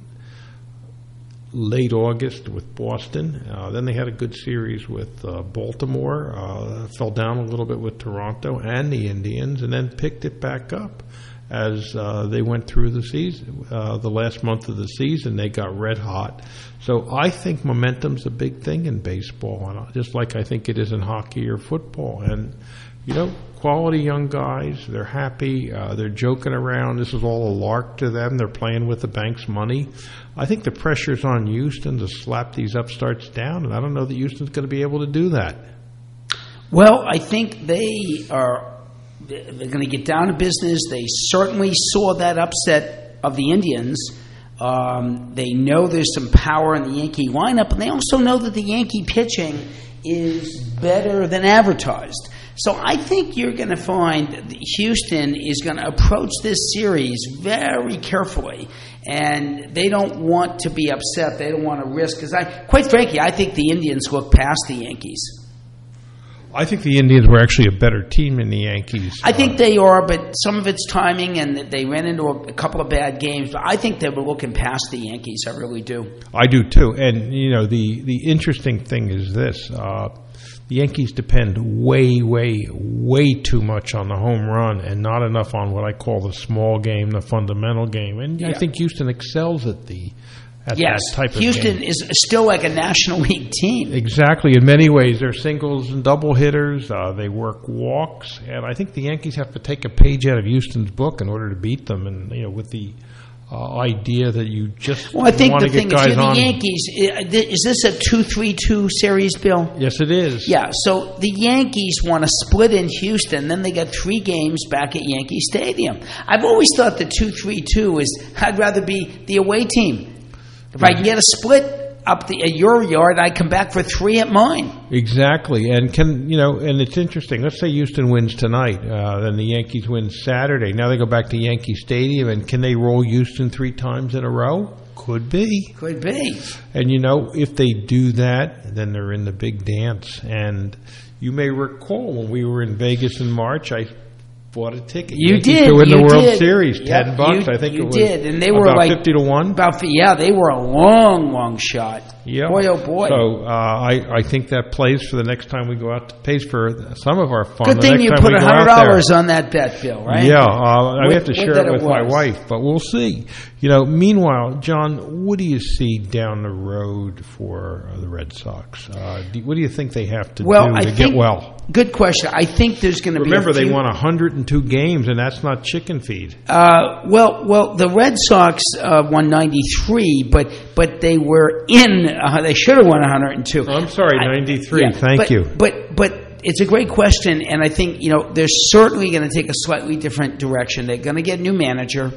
late August with Boston. Uh, then they had a good series with uh, Baltimore, uh, fell down a little bit with Toronto and the Indians, and then picked it back up as uh, they went through the season. Uh, the last month of the season, they got red hot. So I think momentum's a big thing in baseball, and just like I think it is in hockey or football. And you know, quality young guys, they're happy, uh, they're joking around. This is all a lark to them. They're playing with the bank's money. I think the pressure's on Houston to slap these upstarts down, and I don't know that Houston's going to be able to do that. Well, I think they are they're going to get down to business. They certainly saw that upset of the Indians Um, they know there's some power in the Yankee lineup, and they also know that the Yankee pitching is better than advertised. So I think you're going to find that Houston is going to approach this series very carefully, and they don't want to be upset. They don't want to risk, because I, quite frankly, I think the Indians look past the Yankees. I think the Indians were actually a better team than the Yankees. I think they are, but some of it's timing, and they ran into a, a couple of bad games. But I think they were looking past the Yankees. I really do. I do too. And you know, the the interesting thing is this: uh, the Yankees depend way, way, way too much on the home run, and not enough on what I call the small game, the fundamental game. And yeah. I think Houston excels at the. At yes, that type of Houston game. is still like a National League team. Exactly. In many ways, they're singles and double hitters. Uh, they work walks, and I think the Yankees have to take a page out of Houston's book in order to beat them. And you know, with the uh, idea that you just well, I think want the to thing get is, guys the on. Yankees. Is this a two three two series, Bill? Yes, it is. Yeah. So the Yankees want to split in Houston, then they got three games back at Yankee Stadium. I've always thought the two three two is. I'd rather be the away team. If I can get a split up the, at your yard, I come back for three at mine. Exactly, and can you know? And it's interesting. Let's say Houston wins tonight, uh, then the Yankees win Saturday. Now they go back to Yankee Stadium, and can they roll Houston three times in a row? Could be. Could be. And you know, if they do that, then they're in the big dance. And you may recall when we were in Vegas in March, I bought a ticket. You Yankees did. to win you the World did. Series, yep. ten bucks. You, I think you it was did, and they were about like fifty to one. About yeah, they were a long, long shot. Yeah. Boy, oh boy. So uh, I I think that plays for the next time we go out. To, pays for some of our fun. Good the thing next you time put a hundred dollars on that bet, Bill. Right? Yeah, uh, I Would, have to share it with my wife, but we'll see. You know, meanwhile, John, what do you see down the road for uh, the Red Sox? Uh, do, what do you think they have to well, do I to think, get well? Good question. I think there's going to be. Remember, a few, they won one hundred two games, and that's not chicken feed. Uh, well, well, the Red Sox uh, won ninety-three, but but they were in. Uh, they should have won one hundred two. Oh, I'm sorry, ninety-three. I, yeah, Thank but, you. But but it's a great question, and I think you know they're certainly going to take a slightly different direction. They're going to get a new manager.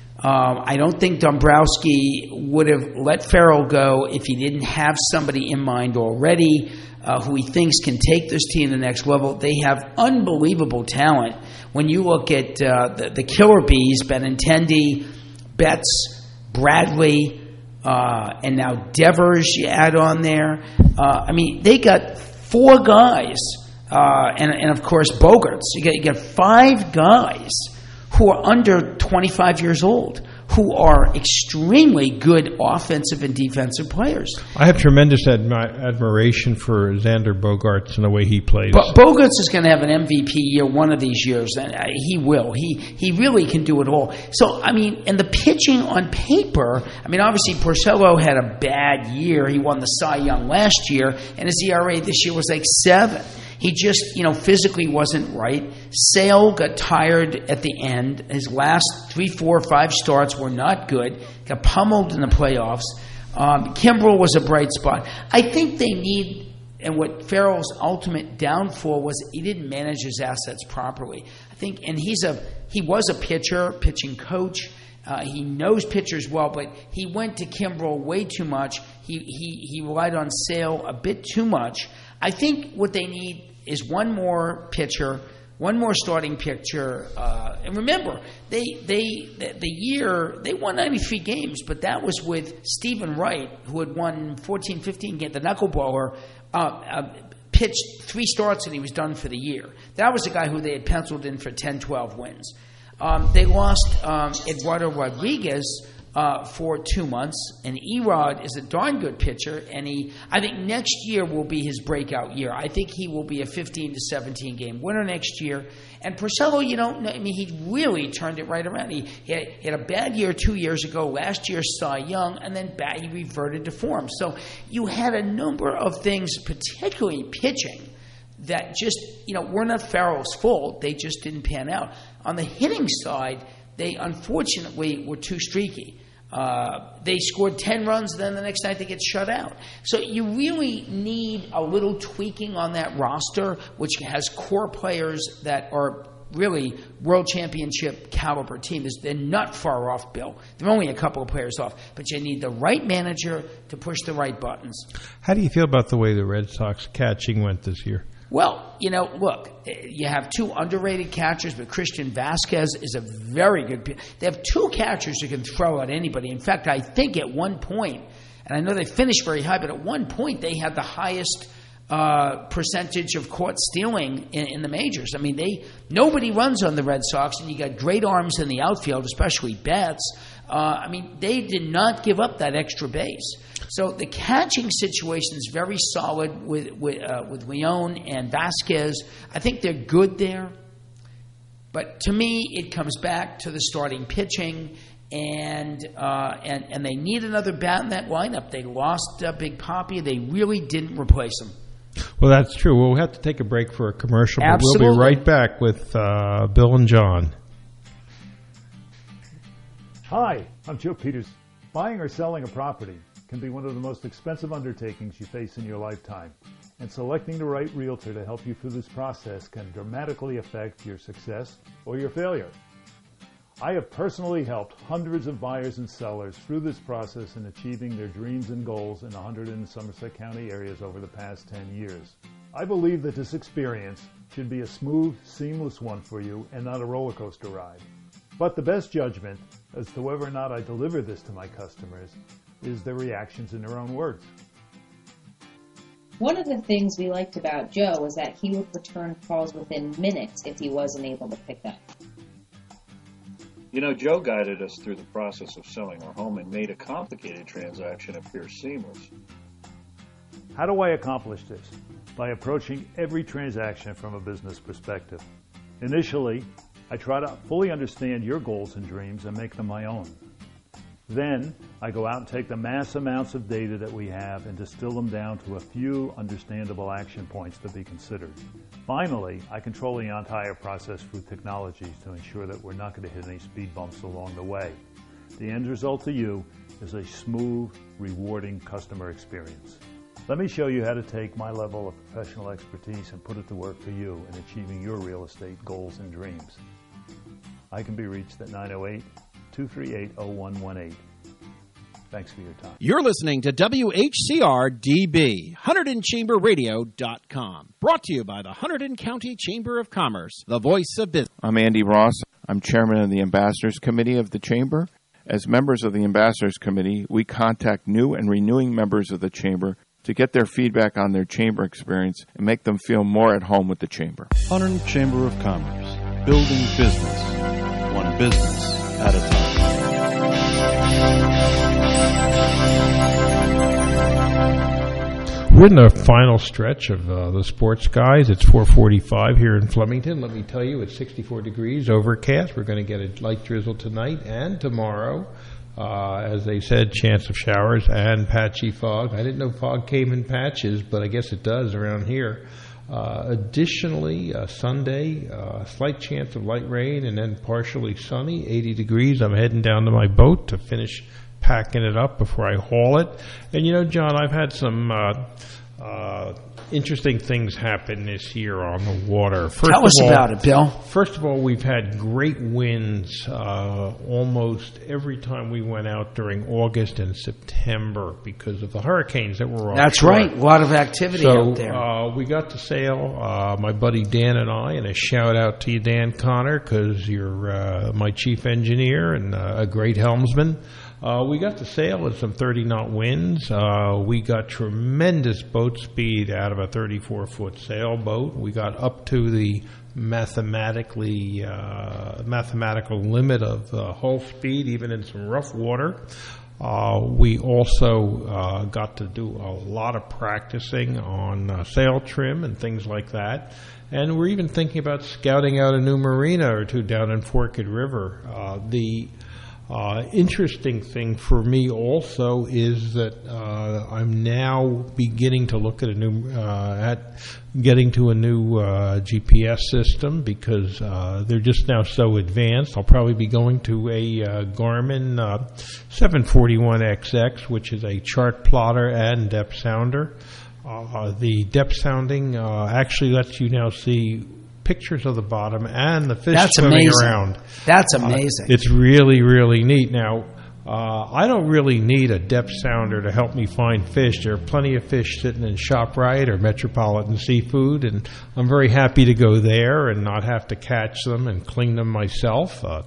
Um, I don't think Dombrowski would have let Farrell go if he didn't have somebody in mind already uh, who he thinks can take this team to the next level. They have unbelievable talent. When you look at uh, the, the Killer Bees, Benintendi, Betts, Bradley, uh, and now Devers you add on there. Uh, I mean, they got four guys, uh, and, and of course Bogarts. You got, you got five guys who are under twenty-five years old, who are extremely good offensive and defensive players. I have tremendous admi- admiration for Xander Bogaerts and the way he plays. But Bogarts is going to have an M V P year one of these years, and he will. He he really can do it all. So, I mean, and the pitching on paper, I mean, obviously Porcello had a bad year. He won the Cy Young last year, and his E R A this year was like seven. He just, you know, physically wasn't right. Sale got tired at the end. His last three, four, five starts were not good. Got pummeled in the playoffs. Um, Kimbrel was a bright spot. I think they need, and what Farrell's ultimate downfall was he didn't manage his assets properly. I think, and he's a he was a pitcher, pitching coach. Uh, he knows pitchers well, but he went to Kimbrel way too much. He he he relied on Sale a bit too much. I think what they need is one more pitcher, one more starting pitcher. Uh, and remember, they they the year they won ninety-three games, but that was with Stephen Wright, who had won fourteen, fifteen games. The knuckleballer uh, uh, pitched three starts and he was done for the year. That was a guy who they had penciled in for ten, twelve wins. Um, they lost um, Eduardo Rodriguez uh, for two months, and Erod is a darn good pitcher, and he, I think next year will be his breakout year. I think he will be a fifteen to seventeen game winner next year. And Porcello, you don't know, I mean, he really turned it right around. He, he, had, he had a bad year two years ago, last year Cy Young, and then bad, he reverted to form. So you had a number of things, particularly pitching, that just, you know, were not Farrell's fault. They just didn't pan out. On the hitting side, they unfortunately were too streaky. Uh, they scored ten runs, then the next night they get shut out. So you really need a little tweaking on that roster, which has core players that are really world championship caliber team. They're not far off, Bill. They're only a couple of players off. But you need the right manager to push the right buttons. How do you feel about the way the Red Sox catching went this year? Well, you know, look, you have two underrated catchers, but Christian Vasquez is a very good – they have two catchers who can throw at anybody. In fact, I think at one point, and I know they finished very high, but at one point they had the highest uh, percentage of caught stealing in, in the majors. I mean, they nobody runs on the Red Sox, and you got great arms in the outfield, especially Betts. Uh, I mean, they did not give up that extra base. So the catching situation is very solid with with, uh, with Leon and Vasquez. I think they're good there. But to me, it comes back to the starting pitching, and uh, and and they need another bat in that lineup. They lost uh, Big Papi. They really didn't replace him. Well, that's true. We'll have to take a break for a commercial, but Absolutely. We'll be right back with uh, Bill and John. Hi, I'm Joe Peters. Buying or selling a property can be one of the most expensive undertakings you face in your lifetime, and selecting the right realtor to help you through this process can dramatically affect your success or your failure. I have personally helped hundreds of buyers and sellers through this process in achieving their dreams and goals in one hundred in Somerset County areas over the past ten years. I believe that this experience should be a smooth, seamless one for you and not a roller coaster ride. But the best judgment as to whether or not I deliver this to my customers is their reactions in their own words. One of the things we liked about Joe was that he would return calls within minutes if he wasn't able to pick up. You know, Joe guided us through the process of selling our home and made a complicated transaction appear seamless. How do I accomplish this? By approaching every transaction from a business perspective. Initially, I try to fully understand your goals and dreams and make them my own. Then, I go out and take the mass amounts of data that we have and distill them down to a few understandable action points to be considered. Finally, I control the entire process through technologies to ensure that we're not going to hit any speed bumps along the way. The end result to you is a smooth, rewarding customer experience. Let me show you how to take my level of professional expertise and put it to work for you in achieving your real estate goals and dreams. I can be reached at nine oh eight, two three eight, oh one one eight. Thanks for your time. You're listening to W H C R D B, Hunterdon Chamber Radio dot com. Brought to you by the Hunterdon County Chamber of Commerce, the voice of business. I'm Andy Ross. I'm chairman of the Ambassadors Committee of the Chamber. As members of the Ambassadors Committee, we contact new and renewing members of the Chamber to get their feedback on their Chamber experience and make them feel more at home with the Chamber. Hunterdon Chamber of Commerce, building business, one business at a time. We're in the final stretch of uh, the Sports Guys. It's four forty-five here in Flemington. Let me tell you, it's sixty-four degrees, overcast. We're going to get a light drizzle tonight and tomorrow. Uh, as they said, chance of showers and patchy fog. I didn't know fog came in patches, but I guess it does around here. Uh, additionally, uh, Sunday, uh, slight chance of light rain and then partially sunny, eighty degrees. I'm heading down to my boat to finish packing it up before I haul it. And, you know, John, I've had some uh, uh, interesting things happen this year on the water. First Tell us all, about it, Bill. First of all, we've had great winds uh, almost every time we went out during August and September because of the hurricanes that were offshore. That's right. A lot of activity so, out there. Uh, we got to sail, uh, my buddy Dan and I, and a shout out to you, Dan Connor, because you're uh, my chief engineer and uh, a great helmsman. Uh, we got to sail at some thirty knot winds. Uh, we got tremendous boat speed out of a thirty-four foot sailboat. We got up to the mathematically uh, mathematical limit of uh, hull speed, even in some rough water. Uh, we also uh, got to do a lot of practicing on uh, sail trim and things like that. And we're even thinking about scouting out a new marina or two down in Forked River. Uh, the Uh, interesting thing for me also is that uh, I'm now beginning to look at a new uh, at getting to a new uh, G P S system because uh, they're just now so advanced. I'll probably be going to a uh, Garmin uh, seven forty-one X X, which is a chart plotter and depth sounder. Uh, the depth sounding uh, actually lets you now see pictures of the bottom and the fish That's swimming amazing. around. That's amazing. Uh, it's really, really neat. Now, uh, I don't really need a depth sounder to help me find fish. There are plenty of fish sitting in ShopRite or Metropolitan Seafood, and I'm very happy to go there and not have to catch them and clean them myself. Uh,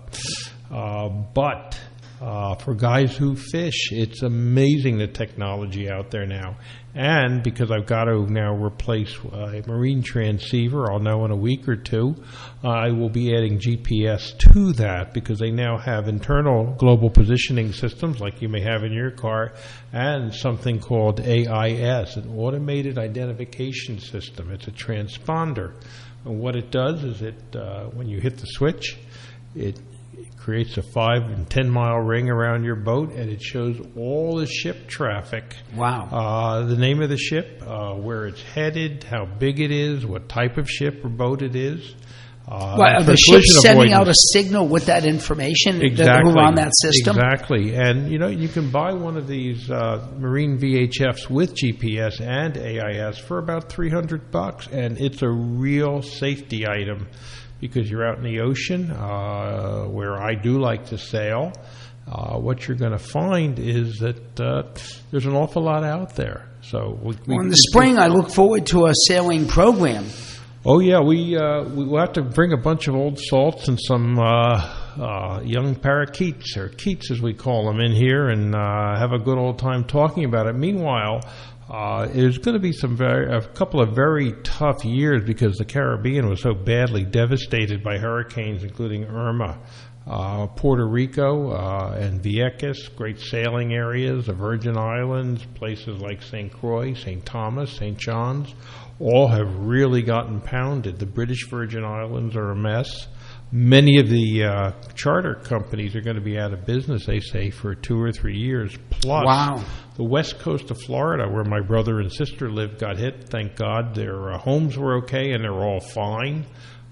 uh, but... Uh, for guys who fish, it's amazing the technology out there now. And because I've got to now replace a marine transceiver, I'll know in a week or two, uh, I will be adding G P S to that because they now have internal global positioning systems like you may have in your car and something called A I S, an automated identification system. It's a transponder. And what it does is it, uh, when you hit the switch, it creates a five and ten mile ring around your boat, and it shows all the ship traffic. Wow. Uh, the name of the ship, uh, where it's headed, how big it is, what type of ship or boat it is. Uh, well, are the ships sending out a signal with that information exactly. on that system? Exactly. And, you know, you can buy one of these uh, marine V H Fs with G P S and A I S for about three hundred bucks, and it's a real safety item. Because you're out in the ocean, uh, where I do like to sail, uh, what you're going to find is that uh, there's an awful lot out there. So we, we, well, in the spring, I look forward to a sailing program. Oh yeah, we uh, we will have to bring a bunch of old salts and some uh, uh, young parakeets, or keats as we call them, in here, and uh, have a good old time talking about it. Meanwhile, Uh, there's going to be some very, a couple of very tough years because the Caribbean was so badly devastated by hurricanes, including Irma. Uh, Puerto Rico uh, and Vieques, great sailing areas, the Virgin Islands, places like Saint Croix, Saint Thomas, Saint John's, all have really gotten pounded. The British Virgin Islands are a mess. Many of the uh, charter companies are going to be out of business, they say, for two or three years. Plus, wow. The west coast of Florida, where my brother and sister lived, got hit. Thank God their uh, homes were okay and they're all fine.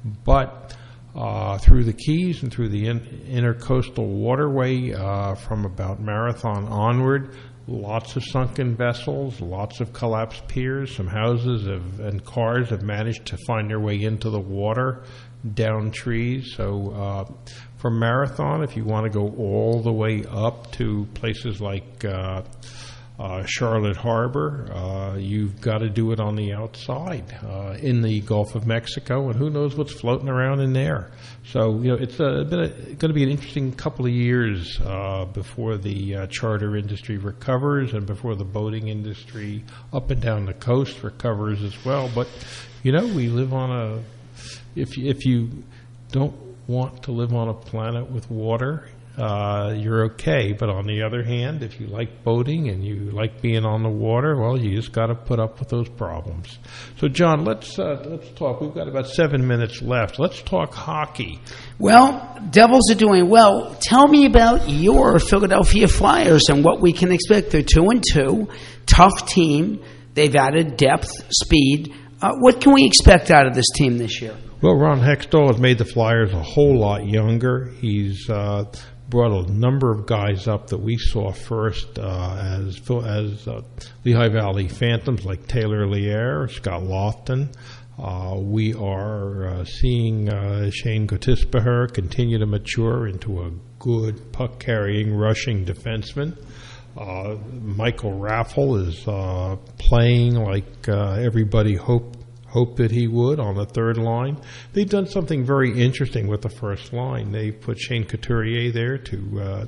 But uh, through the Keys and through the in- intercoastal waterway uh, from about Marathon onward, lots of sunken vessels, lots of collapsed piers. Some houses have, and cars have managed to find their way into the water, down trees. So uh, from Marathon, if you want to go all the way up to places like uh, uh, Charlotte Harbor, uh, you've got to do it on the outside uh, in the Gulf of Mexico, and who knows what's floating around in there. So, you know, it's a, been a, going to be an interesting couple of years uh, before the uh, charter industry recovers and before the boating industry up and down the coast recovers as well. But, you know, we live on a If if you don't want to live on a planet with water, uh, you're okay. But on the other hand, if you like boating and you like being on the water, well, you just got to put up with those problems. So, John, let's uh, let's talk. We've got about seven minutes left. Let's talk hockey. Well, Devils are doing well. Tell me about your Philadelphia Flyers and what we can expect. They're two and two, tough team. They've added depth, speed. Uh, what can we expect out of this team this year? Well, Ron Hextall has made the Flyers a whole lot younger. He's uh, brought a number of guys up that we saw first uh, as as uh, Lehigh Valley Phantoms, like Taylor Lierre, Scott Lofton. Uh, we are uh, seeing uh, Shane Gottisbehere continue to mature into a good puck-carrying, rushing defenseman. Uh, Michael Raffle is uh, playing like uh, everybody hoped hoped that he would on the third line. They've done something very interesting with the first line. They put Shane Couturier there to uh,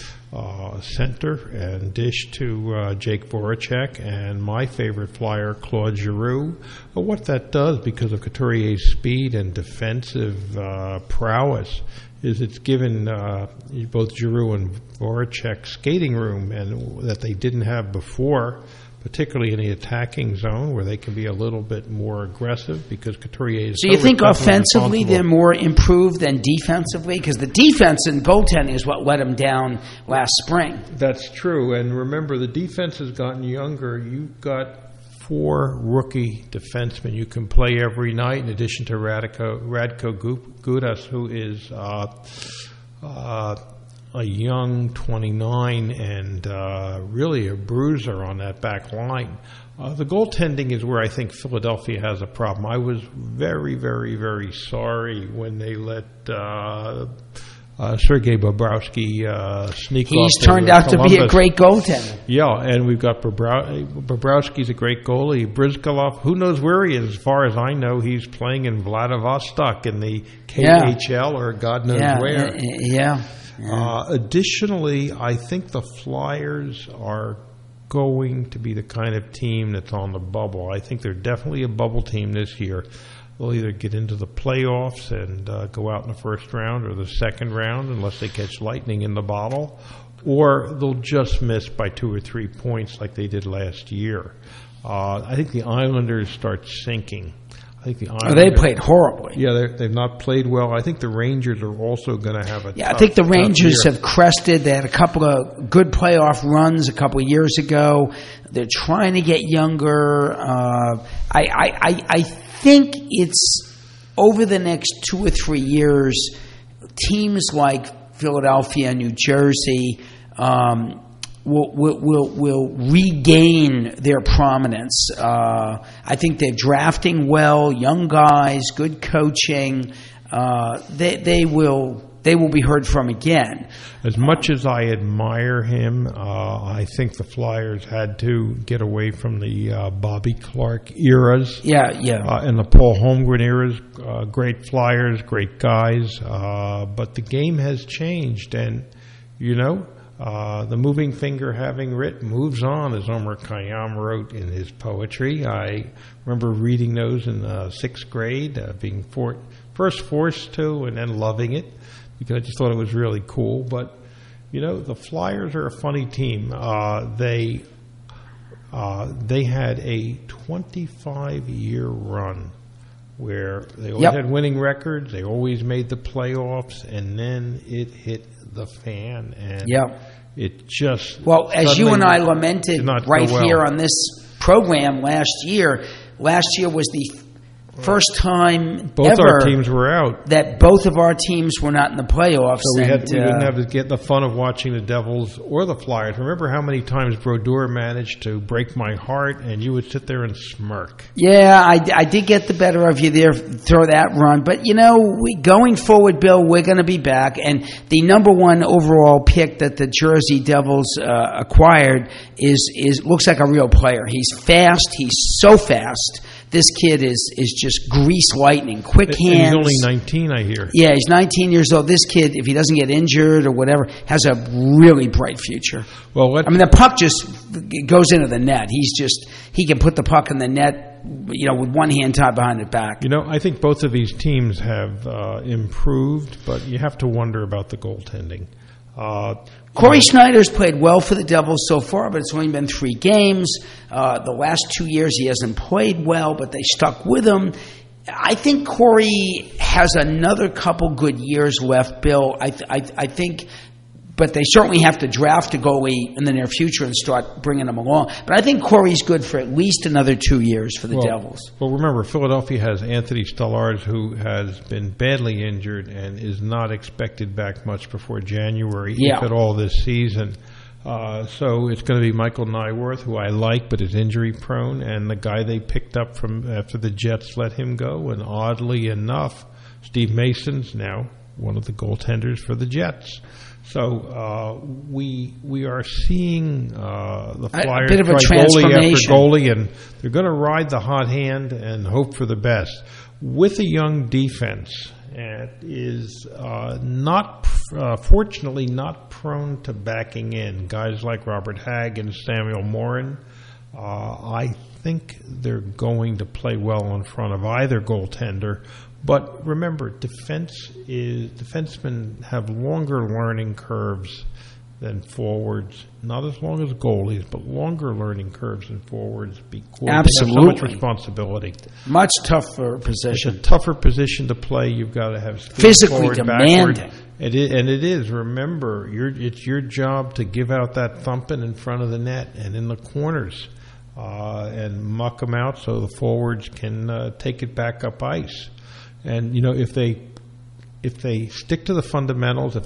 uh, center and dish to uh, Jake Voracek and my favorite Flyer, Claude Giroux. But what that does, because of Couturier's speed and defensive uh, prowess, is it's given uh, both Giroux and Voracek skating room, and that they didn't have before, particularly in the attacking zone, where they can be a little bit more aggressive because Couturier is so so you think offensively responsible. they're more improved than defensively? Because the defense and goaltending is what let them down last spring. That's true. And remember, the defense has gotten younger. You've got four rookie defensemen you can play every night, in addition to Radko, Radko Gudas, who is uh, uh, a young twenty-nine and uh, really a bruiser on that back line. Uh, the goaltending is where I think Philadelphia has a problem. I was very, very, very sorry when they let uh, uh, Sergei Bobrovsky uh, sneak He's off. He's turned out Columbus. to be a great goaltender. Yeah, and we've got Bobrow- Bobrovsky's a great goalie. Brizgalov, who knows where he is? As far as I know, he's playing in Vladivostok in the K H L yeah. or God knows yeah. where. Yeah. yeah. Uh, additionally, I think the Flyers are going to be the kind of team that's on the bubble. I think they're definitely a bubble team this year. They'll either get into the playoffs and uh, go out in the first round or the second round unless they catch lightning in the bottle, or they'll just miss by two or three points like they did last year. Uh, I think the Islanders start sinking. I think the Islanders, oh, they played horribly. Yeah, they've not played well. I think the Rangers are also going to have a yeah. tough, I think the Rangers have crested. They had a couple of good playoff runs a couple of years ago. They're trying to get younger. Uh, I, I, I, I think it's over the next two or three years, teams like Philadelphia, New Jersey, um, Will, will will will regain their prominence. Uh, I think they're drafting well, young guys, good coaching. Uh, they they will they will be heard from again. As much as I admire him, uh, I think the Flyers had to get away from the uh, Bobby Clark eras. Yeah, yeah. Uh, and the Paul Holmgren eras. Uh, great Flyers, great guys. Uh, but the game has changed, and you know. Uh, the moving finger having writ moves on, as Omar Khayyam wrote in his poetry. I remember reading those in uh, sixth grade, uh, being for, first forced to and then loving it because I just thought it was really cool. But, you know, the Flyers are a funny team. Uh, they uh, they had a twenty-five year run where they always yep. had winning records, they always made the playoffs, and then it hit the fan, and yep. it just well, as you and I lamented right well. here on this program last year. Last year was the first time both ever our teams were out. That both of our teams were not in the playoffs. So we, and, had, we uh, didn't have to get the fun of watching the Devils or the Flyers. Remember how many times Brodeur managed to break my heart, and you would sit there and smirk. Yeah, I, I did get the better of you there, throw that run. But, you know, we, going forward, Bill, we're going to be back. And the number one overall pick that the Jersey Devils uh, acquired is is looks like a real player. He's fast. He's so fast. This kid is, is just grease lightning, quick and hands. He's only nineteen, I hear. Yeah, he's nineteen years old. This kid, if he doesn't get injured or whatever, has a really bright future. Well, what, I mean, the puck just goes into the net. He's just he can put the puck in the net, you know, with one hand tied behind his back. You know, I think both of these teams have uh, improved, but you have to wonder about the goaltending. Uh, Corey Schneider's played well for the Devils so far, but it's only been three games. Uh, the last two years he hasn't played well, but they stuck with him. I think Corey has another couple good years left, Bill. I, th- I, th- I think, but they certainly have to draft a goalie in the near future and start bringing him along. But I think Corey's good for at least another two years for the well, Devils. Well, remember, Philadelphia has Anthony Stolarz, who has been badly injured and is not expected back much before January, yeah. if at all, this season. Uh, so it's going to be Michael Nyworth, who I like but is injury prone, and the guy they picked up from after the Jets let him go. And oddly enough, Steve Mason's now one of the goaltenders for the Jets. So uh, we we are seeing uh, the Flyers a bit of a try goalie after transformation. goalie, and they're going to ride the hot hand and hope for the best. With a young defense, it is uh, not, uh, fortunately, not prone to backing in. Guys like Robert Hagg and Samuel Morin, uh, I think they're going to play well in front of either goaltender. But remember, defense is defensemen have longer learning curves than forwards. Not as long as goalies, but longer learning curves than forwards because Absolutely. they have so much responsibility. Much tougher position. It's a tougher position to play. You've got to have speed physically forward, demanding. It is, and it is. Remember, you're, it's your job to give out that thumping in front of the net and in the corners, uh, and muck them out so the forwards can uh, take it back up ice. And, you know, if they if they stick to the fundamentals, if